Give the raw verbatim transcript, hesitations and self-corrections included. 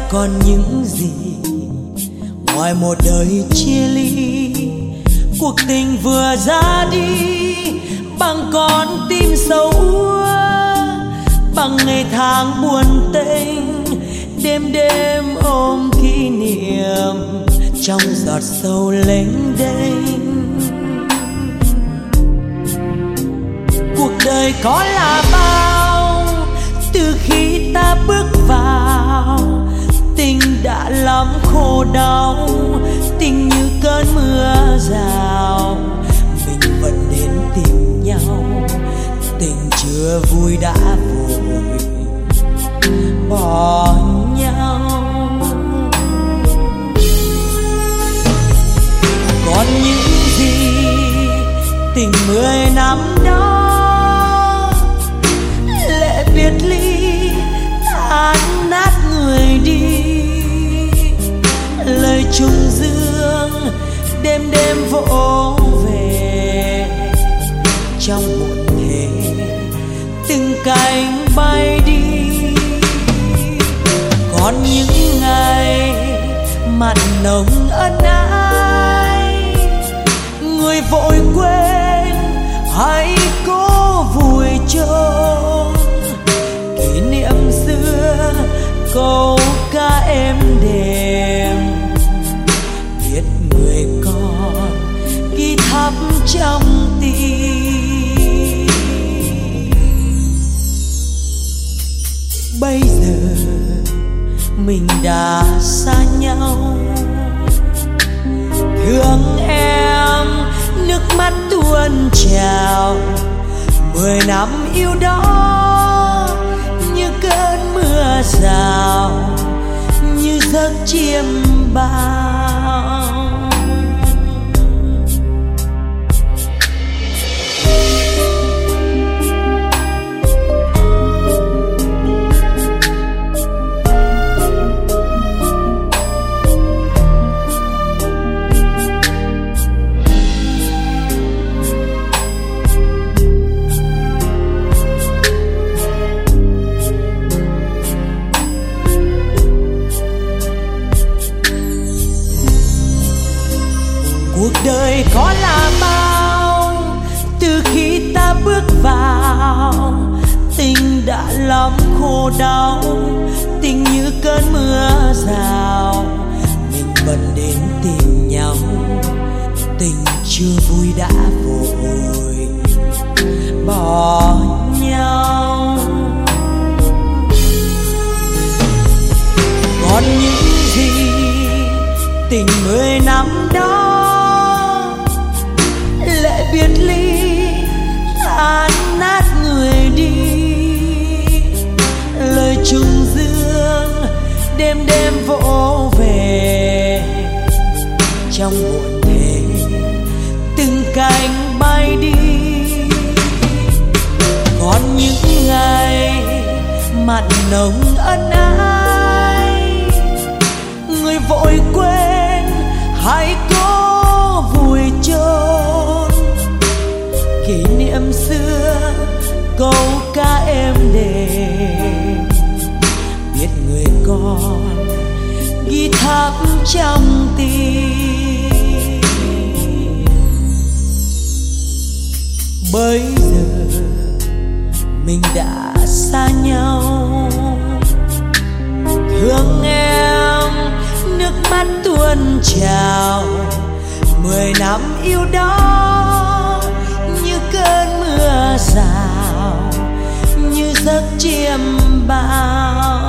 còn những gì ngoài một đời chia ly. Cuộc tình vừa ra đi bằng con tim sâu úa, bằng ngày tháng buồn tênh, đêm đêm ôm kỷ niệm trong giọt sâu lênh đênh. Cuộc đời có là bao, từ khi ta bước vào tình đã lắm khổ đau. Tình như cơn mưa rào, mình vẫn đến tìm nhau. Tình chưa vui đã vội bỏ nhau. Còn những gì tình mười năm đó, lệ biệt ly tan nát người đi. Lời trùng dương đêm đêm vỗ về trong một thế, từng cánh bay đi. Còn những ngày mặn nồng ân ái, người vội quên hãy cố vùi chôn kỷ niệm xưa, câu ca êm đềm. Biết người con ghi thắp trong tim. Bây giờ mình đã xa nhau, thương em nước mắt tuôn trào. Mười năm yêu đó như cơn mưa rào, như giấc chiêm bao. Cuộc đời có là bao, từ khi ta bước vào tình đã lắm khổ đau. Tình như cơn mưa rào, mình vẫn đến tìm nhau. Tình chưa vui đã vội bỏ nhau. Còn những gì tình mười năm đó, lệ biệt ly tan nát người đi. Lời trùng dương đêm đêm vỗ về trong muộn thế, từng cánh bay đi. Còn những ngày mặn nồng ân ái, người vội quên hãy cố vùi chôn kỷ niệm xưa, câu ca êm đềm. Biết người con ghi thắp trong tim. Bây giờ mình đã xa nhau, thương em nước mắt tuôn trào. Mười năm yêu đó như cơn mưa rào, như giấc chiêm bao.